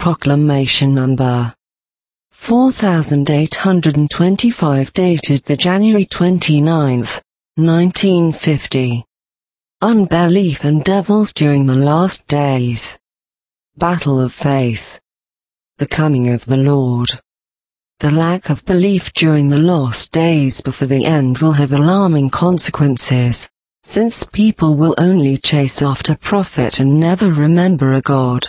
Proclamation Number 4825 dated the January 29, 1950. Unbelief and devils during the last days. Battle of faith. The coming of the Lord. The lack of belief during the last days before the end will have alarming consequences, since people will only chase after profit and never remember a God.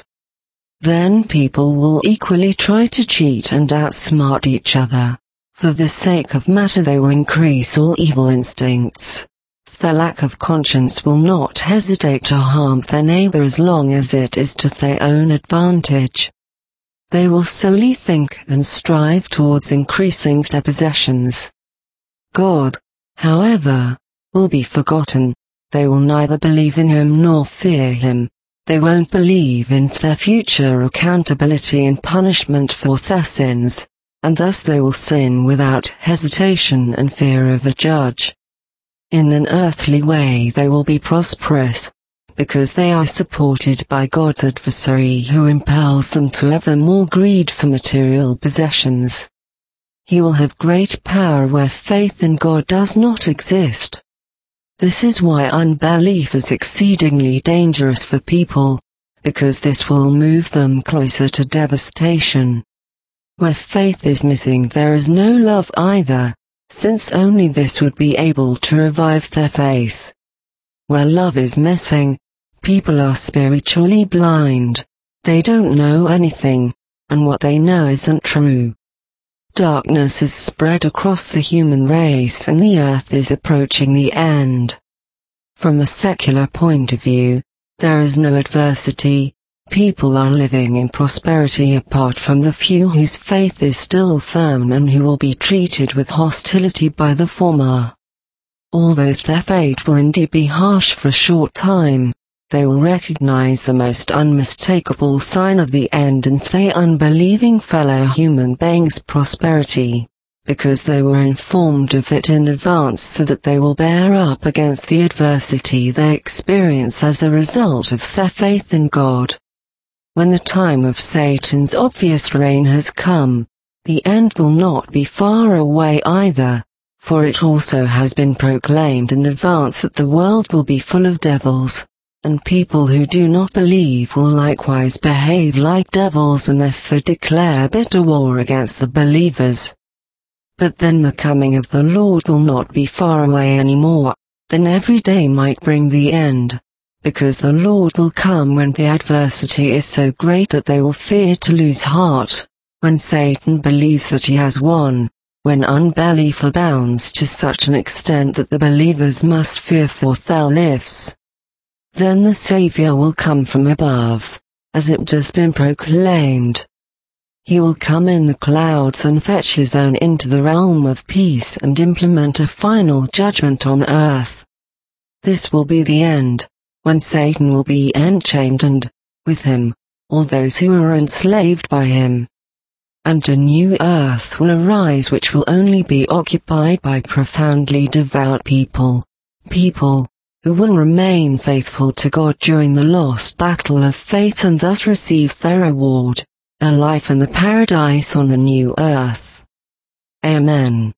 Then people will equally try to cheat and outsmart each other. For the sake of matter they will increase all evil instincts. The lack of conscience will not hesitate to harm their neighbor as long as it is to their own advantage. They will solely think and strive towards increasing their possessions. God, however, will be forgotten. They will neither believe in Him nor fear Him. They won't believe in their future accountability and punishment for their sins, and thus they will sin without hesitation and fear of the judge. In an earthly way they will be prosperous, because they are supported by God's adversary who impels them to ever more greed for material possessions. He will have great power where faith in God does not exist. This is why unbelief is exceedingly dangerous for people, because this will move them closer to devastation. Where faith is missing there is no love either, since only this would be able to revive their faith. Where love is missing, people are spiritually blind. They don't know anything, and what they know isn't true. Darkness is spread across the human race and the earth is approaching the end. From a secular point of view, there is no adversity. People are living in prosperity apart from the few whose faith is still firm and who will be treated with hostility by the former. Although their fate will indeed be harsh for a short time, they will recognize the most unmistakable sign of the end in their unbelieving fellow human beings' prosperity, because they were informed of it in advance so that they will bear up against the adversity they experience as a result of their faith in God. When the time of Satan's obvious reign has come, the end will not be far away either, for it also has been proclaimed in advance that the world will be full of devils. And people who do not believe will likewise behave like devils and therefore declare bitter war against the believers. But then the coming of the Lord will not be far away anymore. Then every day might bring the end, because the Lord will come when the adversity is so great that they will fear to lose heart, when Satan believes that he has won, when unbelief abounds to such an extent that the believers must fear for their lives. Then the Savior will come from above, as it has been proclaimed. He will come in the clouds and fetch his own into the realm of peace and implement a final judgment on earth. This will be the end, when Satan will be enchained and, with him, all those who are enslaved by him. And a new earth will arise which will only be occupied by profoundly devout people who will remain faithful to God during the lost battle of faith and thus receive their reward, a life in the paradise on the new earth. Amen.